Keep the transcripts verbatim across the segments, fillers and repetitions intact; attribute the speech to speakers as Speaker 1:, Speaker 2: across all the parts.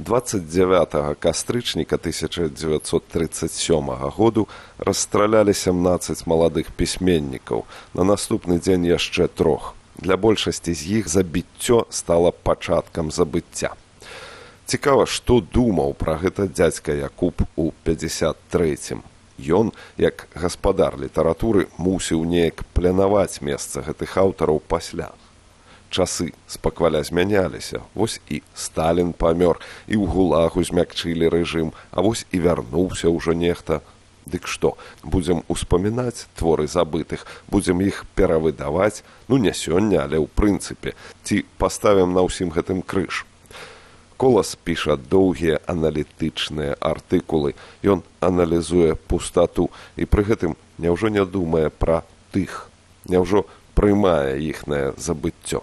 Speaker 1: двадцать дзевятага кастрычніка тысяча дзевяцьсот тридцать сёмага году расстралялі сямнаццаць маладых пісьменнікаў, на наступны дзень яшчэ трох. Для большасці з іх забіццё стала пачаткам забыцця. Цікава, што думаў пра гэта дзядзька Якуб у пяцьдзясят трэцім. Ён, як гаспадар літаратуры, мусіў неяк планаваць месца гэтых аўтараў пасля. Часы спакваля змяняліся. Вось і Сталін памёр, і ў гулагу змякчылі рэжым, а вось і вярнуўся ўжо нехта. Дык што, будзем успамінаць творы забытых, будзем іх перавыдаваць, ну не сёння, але ў прынцыпе, ці паставім на ўсім гэтым крыж. Колас піша доўгія аналітычныя артыкулы, ён аналізуе пустату і пры гэтым няўжо не думае пра тых, няўжо прымае іхнае забыццё.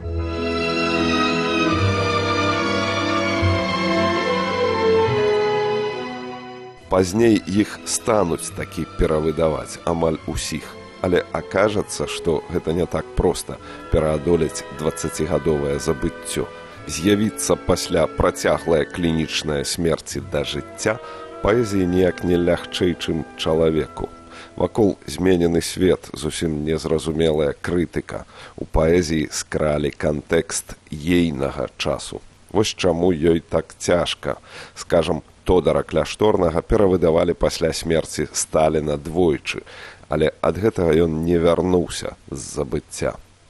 Speaker 1: Пазней іх стануць такі перавыдаваць амаль усіх, але акажацца, што гэта не так проста пераадолець дваццацігадовае забыццё. З'явіцца пасля працяглае клінічнае смерці да жыцця паэзіі ніяк не лягчэй, чым чалавеку. Вакол зменены свет, зусім незразумелая крытыка. У паэзіі скралі кантэкст ейнага часу. Вось чаму ёй так цяжка. Скажам, Тодара Кляшторнага перавыдавалі пасля смерці Сталіна двойчы, але ад гэтага ён не вярнуўся з забыцця.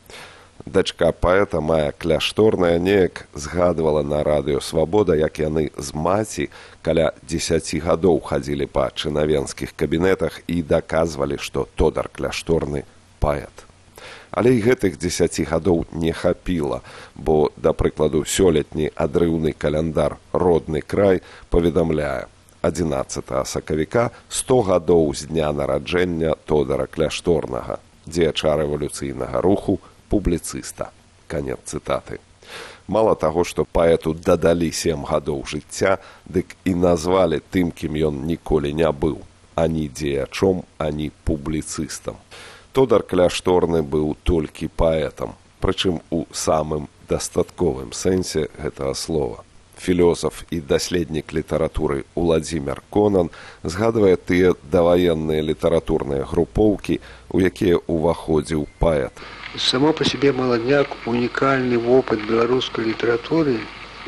Speaker 1: Дачка паэта Мая Кляшторная неяк згадвала на радыё «Свабода», як яны з маці каля дзесяці гадоў хадзілі па чынавенскіх кабінетах і даказвалі, што Тодар Кляшторны паэт. Але і гэтых дзесяці гадоў не хапіла, бо, да прыкладу, сёлетні адрыўны каляндар «Родны край» паведамляе: адзінаццатага сакавіка сто гадоў з дня нараджэння Тодара Кляшторнага, дзеяча рэвалюцыйнага руху, публіцыста. Канец цытаты. Мала таго, што паэту дадалі сем гадоў жыцця, дык і назвалі тым, кім ён ніколі не быў, ані дзеячом, ані публіцыстам. Тодар Кляшторны быў толькі паэтам, прычым у самым дастатковым сэнсе гэтага слова. Філёзаф і даследнік літаратуры Уладзімір Конан згадвае тыя даваенныя літаратурныя групоўкі, у якія ўваходзіў паэт.
Speaker 2: Само па сябе маладняк унікальны вопыт беларускай літаратуры,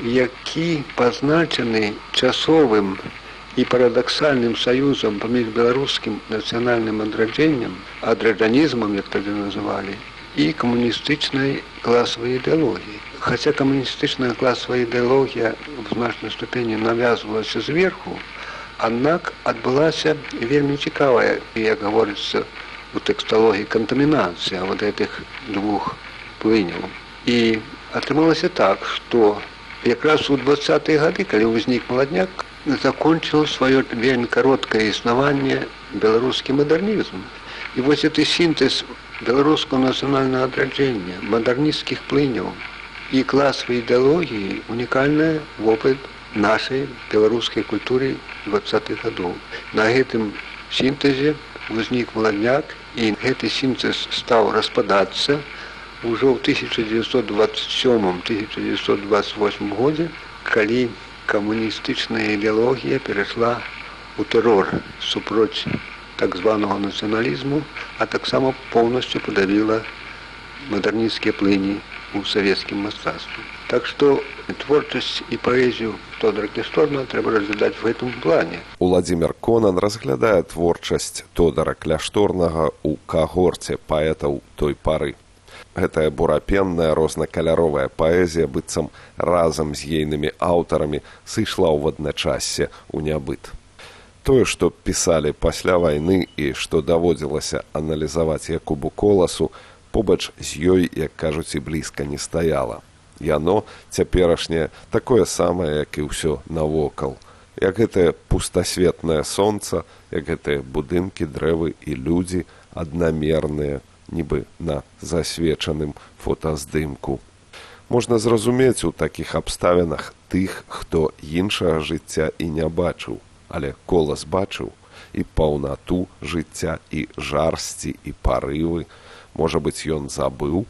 Speaker 2: які пазначаны часовым і парадаксальным саюзам паміж беларускім нацыянальным адраджэннем, адраджанізмам, як тады называлі, і камуністычнай класавай ідэалогіяй. Хаця камуністычная класавая ідэалогія в значнай ступені навязвалася зверху, аднак адбылася вельмі цікавая, як гаворыцца у тэксталогіі, кантамінацыя вот гэтых двух плыняў. І атрымалася так, што якраз у дваццатыя гады, калі ўзнік маладняк, закончил свое вельмі кароткае існаванне беларускі мадэрнізм. І вось гэты сінтэз беларускага нацыянальнага адраджэння, мадэрнісцкіх плыняў і класавай ідэалогіі унікальны вопыт нашай беларускай культуры дваццатых гадоў. На гэтым сінтэзе узнік маладняк, і гэты сінтэз стаў распадацца ўжо ў тысяча дзевяцьсот дваццаць сёмым — тысяча дзевяцьсот дваццаць восьмым годзе, калі камуністычная ідэалогія перайшла ў тэрор супроць так званага нацыяналізму, а таксама поўнасцю падавіла мадэрнісцкія плыні ў савецкім мастацтве. Так што творчасць і паэзію Тодара Кляшторнага трэба разглядаць в гэтым плане.
Speaker 1: Уладзімір Конан разглядае творчасць Тодара Кляшторнага ў кагорце паэтаў той пары. Гэтая бурапенная рознакаляровая паэзія быццам разам з ейнымі аўтарамі сышла ў адначасе ў нябыт. Тое, што пісалі пасля вайны і што даводзілася аналізаваць Якубу Коласу, побач з ёй, як кажуць, і блізка не стаяла. Яно, цяперашняе, такое самае, як і ўсё навокал. Як гэтае пустасветнае сонца, як гэтыя будынкі, дрэвы і людзі аднамерныя, нібы на засвечаным фотаздымку. Можна зразумець у такіх абставінах тых, хто іншага жыцця і не бачыў, але Колас бачыў і паўнату жыцця, і жарсці, і парывы. Можа быць, ён забыў,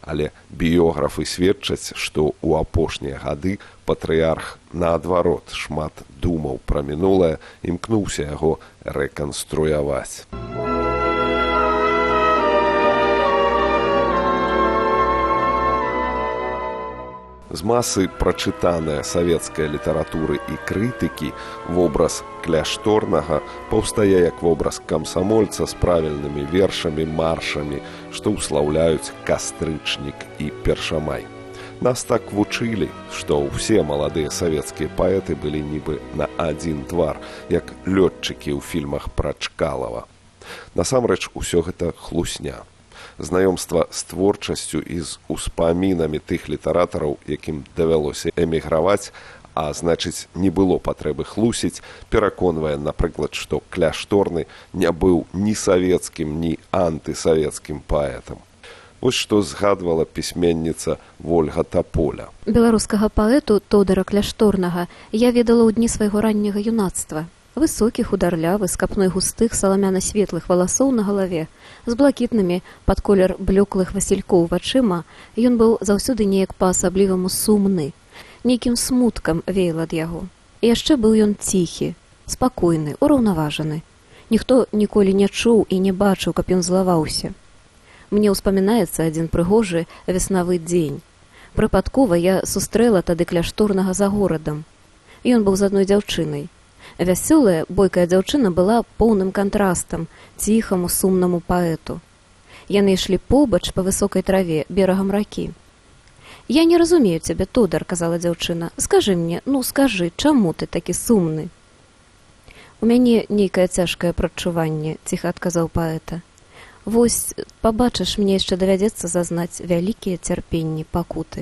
Speaker 1: Але біёграфы сведчаць, што ў апошнія гады патрыярх, наадварот, шмат думаў пра мінулае, імкнуўся яго рэканструяваць. З масы прачытаныя савецкай літаратуры і крытыкі вобраз кляшторнага паўстае як вобраз камсамольца з правільнымі вершамі, маршамі, што ўслаўляюць кастрычнік і першамай. Нас так вучылі, што ўсе маладыя савецкія паэты былі нібы на адзін твар, як лётчыкі ў фільмах пра Чкалава. Насамрэч, усё гэта хлусня. Знаёмства з творчасцю і з успамінамі тых літаратараў, якім давялося эміграваць, а значыць, не было патрэбы хлусіць, пераконвае, напрыклад, што Кляшторны не быў ні савецкім, ні антысавецкім паэтам. Вось што згадвала пісьменніца Вольга Таполя.
Speaker 3: Беларускага паэту Тодара Кляшторнага я ведала ў дні свайго ранняга юнацтва. Высокі, хударлявы, з капной густых саламяна-светлых валасоў на галаве, з блакітнымі пад колер блеклых васількоў вачыма, ён быў заўсёды неяк па-асабліваму сумны. Нейкім смуткам веяла ад яго. І яшчэ быў ён ціхі, спакойны, ураўнаважаны. Ніхто ніколі не чуў і не бачыў, каб ён злаваўся. Мне ўспамінаецца адзін прыгожы веснавы дзень. Прыпадкова я сустрэла тады Кляшторнага за горадам. Ён быў з адной дзяўчынай. Вясёлая, бойкая дзяўчына была поўным кантрастам ціхаму, сумнаму паэту. Яны ішлі побач па высокай траве берагам ракі. «Я не разумею цябе, Тодар», — казала дзяўчына. «Скажы мне, ну скажы, чаму ты такі сумны?» «У мяне нейкае цяжкае прадчуванне», — ціха адказаў паэта. «Вось, пабачыш, мне яшчэ давядзецца зазнаць вялікія цярпенні, пакуты».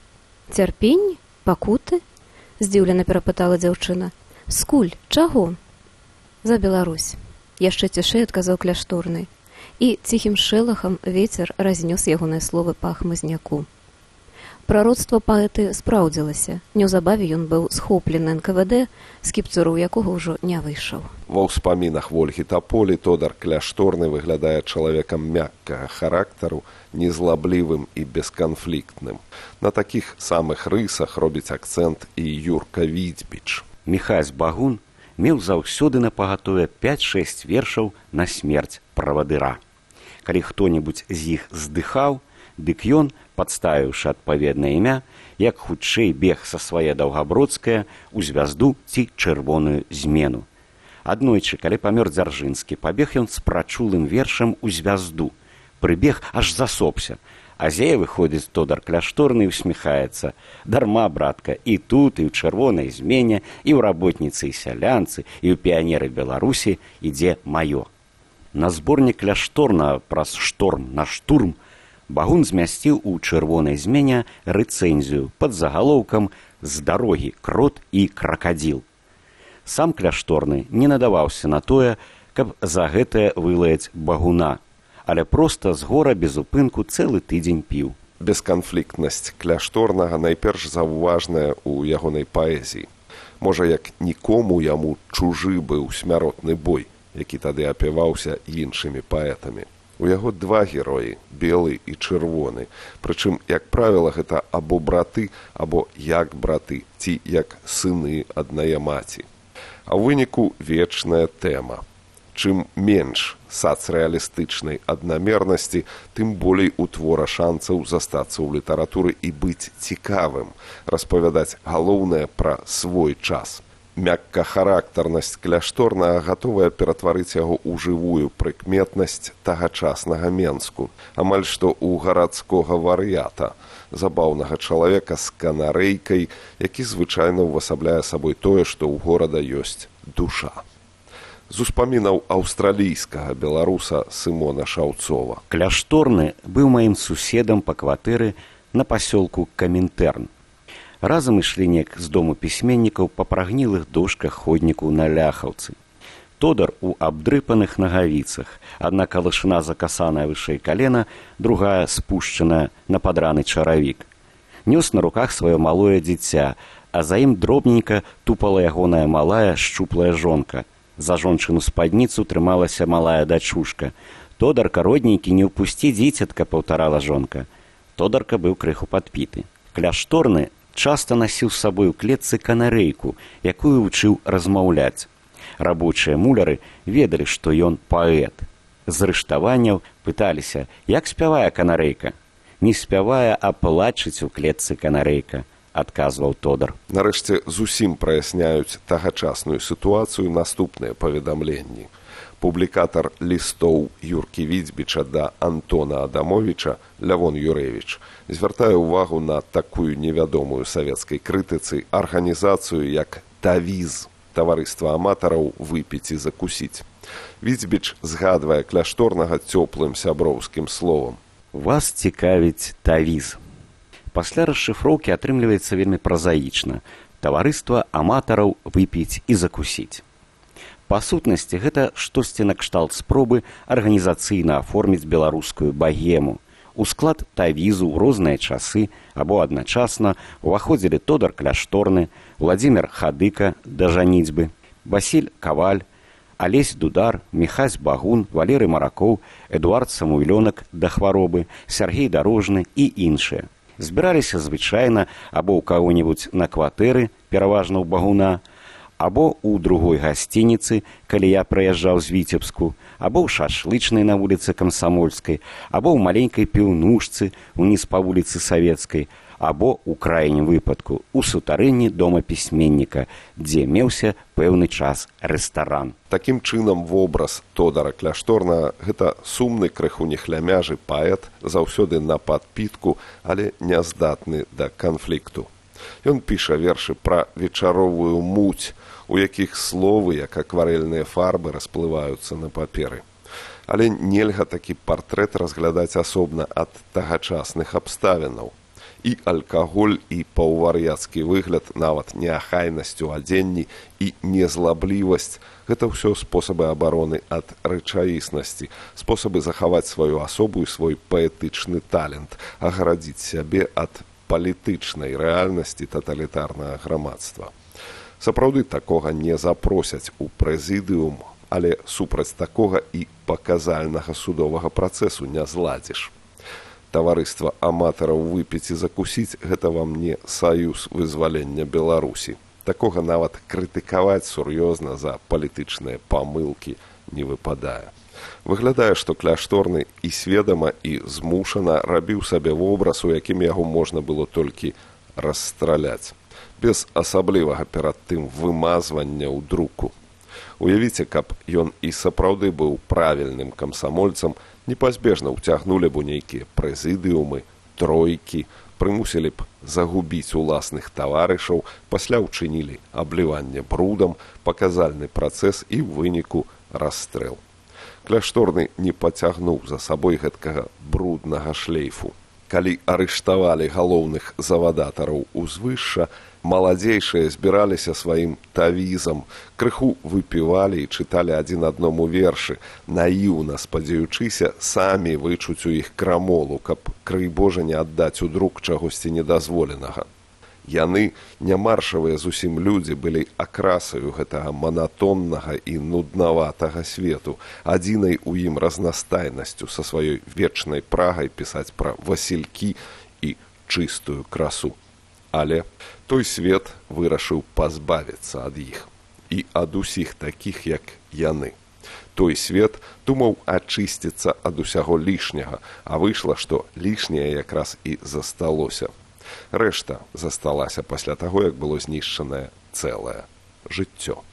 Speaker 3: «Цярпенні? Пакуты?» — здзіўлена перапытала дзяўчына. «Скуль? Чаго?» «За Беларусь», — яшчэ цішэй адказаў Кляшторны. І ціхім шэлахам вецер разнёс ягоныя словы па хмызняку. Прароцтва паэты спраўдзілася. Неўзабаве ён быў схоплены эн ка вэ дэ, з кіпцюру якога ўжо не выйшаў.
Speaker 1: Ва ўспамінах Вольгі Таполі Тодар Кляшторны выглядае чалавекам мяккага характару, незлаблівым і бесканфліктным. На такіх самых рысах робіць акцэнт і Юрка Відзьбіч.
Speaker 4: Міхась Багун меў заўсёды напагатове пяць-шэсць вершаў на смерць правадыра. Калі хто-небудзь з іх здыхаў, дык ён, падставіўшы адпаведнае імя, як хутчэй бег са свае Даўгабродскае ў звязду ці чырвоную змену. Аднойчы, калі памёр Дзяржынскі, пабег ён з прачулым вершам у звязду. Прыбег, аж засопся. А з яе выходзіць Тодар Кляшторны і усміхаецца. Дарма, братка, і тут, і ў чырвонай змене, і ў работніцы і сялянцы, і ў піянеры Беларусі ідзе маё. На зборнік Кляшторна праз шторм на штурм Багун змясціў у чырвонай змене рэцэнзію пад загалоўкам «З дарогі крот і кракадзіл». Сам Кляшторны не надаваўся на тое, каб за гэтае вылаяць Багуна, але проста з гора без упынку цэлы тыдзень піў.
Speaker 1: Бесканфліктнасць Кляшторнага найперш заўважная ў ягонай паэзіі. Можа, як нікому яму чужы быў смяротны бой, які тады апяваўся іншымі паэтамі. У яго два героі, белы і чырвоны, прычым, як правіла, гэта або браты, або як браты, ці як сыны аднае маці. А ў выніку вечная тэма. Чым менш сацрэалістычнай аднамернасці, тым болей у твора шанцаў застацца ў літаратуры і быць цікавым, распавядаць галоўнае пра свой час. Мяккахарактарнасць Кляшторнага гатовая ператварыць яго ў жывую прыкметнасць тагачаснага Менску, амаль што ў гарадскога вар'ята, забаўнага чалавека з канарэйкай, які звычайна ўвасабляе сабой тое, што ў горада ёсць душа. З успамінаў аўстралійскага беларуса Сымона Шаўцова.
Speaker 4: Кляшторны быў маім суседам па кватэры на пасёлку Камінтэрн. Разам ішлі неяк з дому пісьменнікаў па прагнілых дошках ходніку на Ляхаўцы. Тодар у абдрыпаных нагавіцах, адна калышына закасаная вышэй калена, другая спушчаная на падраны чаравік. Нёс на руках сваё малое дзіця, а за ім дробненька тупала ягоная малая шчуплая жонка. За жончыну спадніцу трымалася малая дачушка. «Тодар, кародненькі, не ўпусці дзіцятка», — паўтарала жонка. Тодарка быў крыху падпіты. Кляшторны часта насіў з сабой у клетцы канарэйку, якую вучыў размаўляць. Рабочыя муляры ведалі, што ён паэт. З рыштаванняў пыталіся, як спявае канарэйка. Не спявае, а плачыць у клетцы канарэйка, адказваў Тодар.
Speaker 1: Нарэшце зусім праясняюць тагачасную сітуацыю наступныя паведамленні. Публікатар лістоў Юркі Відзьбіча да Антона Адамовіча Лявон Юрэвіч звяртае ўвагу на такую невядомую савецкай крытыцы арганізацыю, як «Тавіз» – таварыства аматараў выпіць і закусіць. Відзьбіч згадвае Кляшторнага цёплым сяброўскім словам.
Speaker 4: Вас цікавіць тавіз. Пасля расшыфроўкі атрымліваецца вельмі празаічна. Таварыства аматараў выпіць і закусіць. Па сутнасці, гэта штосьці накшталт спробы арганізацыйна аформіць беларускую багему. У склад тавізу ў розныя часы або адначасна уваходзілі Тодар Кляшторны, Владзімір Хадыка да жаніцьбы, Васіль Каваль, Алесь Дудар, Міхась Багун, Валерый Маракоў, Эдуард Самуйлёнак да хваробы, Сяргей Дарожны і іншыя. Збіраліся звычайна або ў каго-небудзь на кватэры, пераважна ў Багуна, або ў другой гасцініцы, калі я прыязджаў з Віцебску, або ў шашлычнай на вуліцы Камсамольскай, або ў маленькай піўнушцы уніз па вуліцы Савецкай, або, у крайнім выпадку, у сутарэнні дома пісьменніка, дзе меўся пэўны час рэстаран.
Speaker 1: Такім чынам вобраз Тодара Кляшторнага – гэта сумны, крыху нехлямяжы паэт, заўсёды на падпітку, але няздатны да канфлікту. Ён піша вершы пра вечаровую муць, у якіх словы, як акварэльныя фарбы, расплываюцца на паперы. Але нельга такі партрэт разглядаць асобна ад тагачасных абставінаў. І алкаголь, і паўвар'яцкі выгляд, нават неахайнасць у адзенні і незлаблівасць – гэта ўсё спосабы абароны ад рэчаіснасці, спосабы захаваць сваю асобу і свой паэтычны талент, агарадзіць сябе ад палітычнай рэальнасці таталітарнага грамадства. Сапраўды такога не запросяць у прэзідыум, але супраць такога і паказальнага судовага працэсу не зладзіш. Таварыства аматараў выпіць і закусіць – гэта вам не саюз вызвалення Беларусі. Такога нават крытыкаваць сур'ёзна за палітычныя памылкі не выпадае. Выглядае, што Кляшторны і сведама, і змушана рабіў сабе вобраз, у якім яго можна было толькі расстраляць, без асаблівага перад тым вымазвання ў друку. Уявіце, каб ён і сапраўды быў правільным камсамольцам, непазбежна ўцягнулі б у нейкія прэзідыумы, тройкі, прымусілі б загубіць уласных таварышаў, пасля ўчынілі абліванне брудам, паказальны працэс і ў выніку расстрэл. Кляшторны не пацягнуў за сабой гэткага бруднага шлейфу. Калі арыштавалі галоўных завадатараў узвышша, маладзейшыя збіраліся сваім тавізам, крыху выпівалі і чыталі адзін аднаму вершы, наіўна спадзяючыся самі вычуць у іх крамолу, каб, крый Божа, не аддаць у друк чагосьці недазволенага. Яны, нямаршавыя зусім людзі, былі акрасаю гэтага манатоннага і нуднаватага свету, адзінай у ім разнастайнасцю са сваёй вечнай прагай пісаць пра васількі і чыстую красу. Але той свет вырашыў пазбавіцца ад іх і ад усіх такіх, як яны. Той свет думаў ачысціцца ад усяго лішняга, а выйшла, што лішняе якраз і засталося. Рэшта засталася пасля таго, як было знішчанае цэлае жыццё.